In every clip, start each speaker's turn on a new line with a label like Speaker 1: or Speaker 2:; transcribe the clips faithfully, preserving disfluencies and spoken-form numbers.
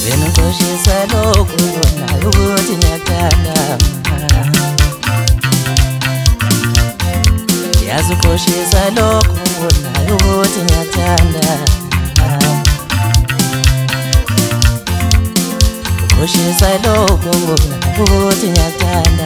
Speaker 1: Vena nkoshisa lokhu nayo ukuthi ngiyathanda Yazi ukhoshisa lokhu nayo ukuthi ngiyathanda Ukhoshisa lokhu nayo ukuthi ngiyathanda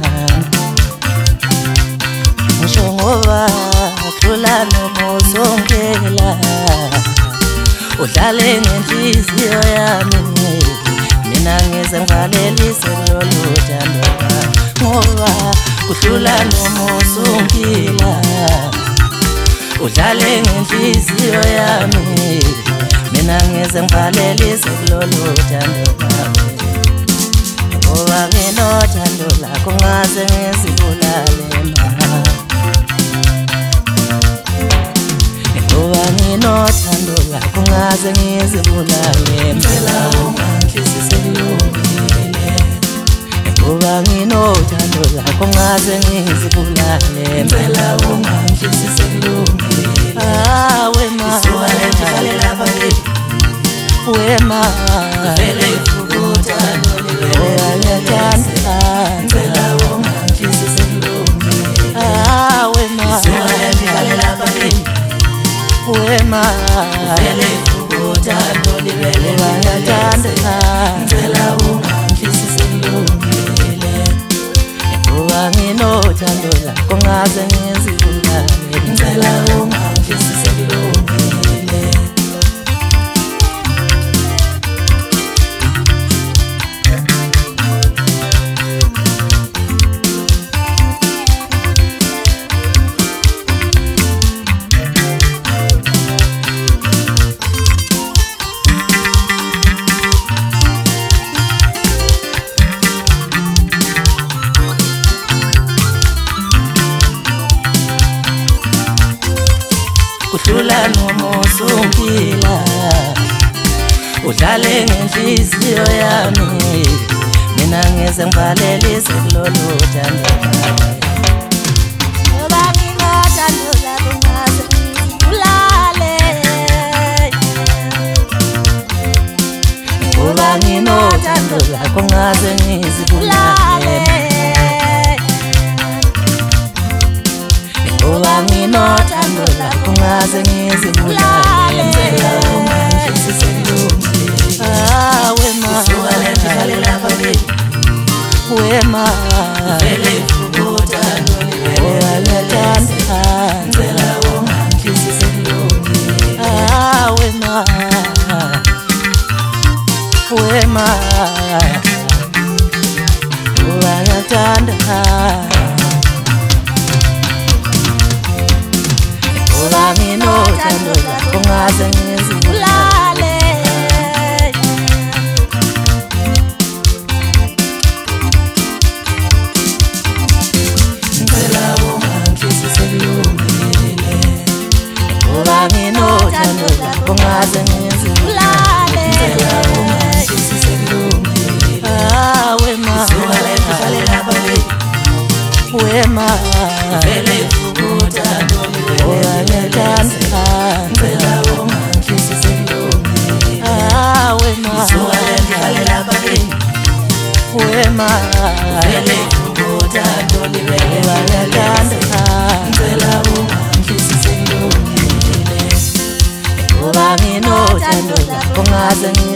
Speaker 1: Ngisho ngoba kuhlula noma uzongela Udlale ngenhliziyo yami Mina ngize ngivalelise kulolu thando Ngoba kuhlula noma uzongela Udlale ngenhliziyo yami Mina ngize ngivalelise kulolu thando Ngoba nginothando lakho ngaze ngizibulale Ngoba nginothando lakho ngaze ngizibulale Ngicela ungangihlisise kulungile Ngoba nginothando lakho ngaze ngizibulale Ngicela ungangihlisise kulungile Ah wema Isuwale lapha ke Wema Vele ifukuthando libele ngiyathanda Ngicela ungangihlisise kulungile Ah wema Isuwale lapha ke Wema Vele ifukuthando libele ngiyathanda Ngicela ungangihlisise kulungile Ngoba nginothando lakho ngaze ngizibulale Ngicela ungangihlisise kulungile Kuhlula noma uzongila Udlale ngenhliziyo yami Mina ngize ngivalelise kulolu thando Ngoba nginothando lakho ngaze ngizibulale Ngoba nginothando lakho ngaze ngizibulale Ngoba nginothando lakho ngaze ngizibulale Ngicela ungangihlisise kulungile Ah wema Isuwale lapha ke Wema Vele ifukuthando libele ngiyathanda Ngicela ungangihlisise kulungile Ah wema Wema Ngoba ngiyathanda Ngoba nginothando lakho ngaze ngizibulale Ngicela ungangihlisise kulungile Ngoba nginothando lakho ngaze ngizibulale Ngicela ungangihlisise kulungile Ah wema Isuwale lapha ke Wema Vele ifukuthando libele ngiyathanda Ngicela ungangihlisise kulungile Ah wema Isuwale lapha ke Wema Vele ifukuthando libele ngiyathanda Ngicela ungangihlisise kulungile Ngoba nginothando lakho ngaze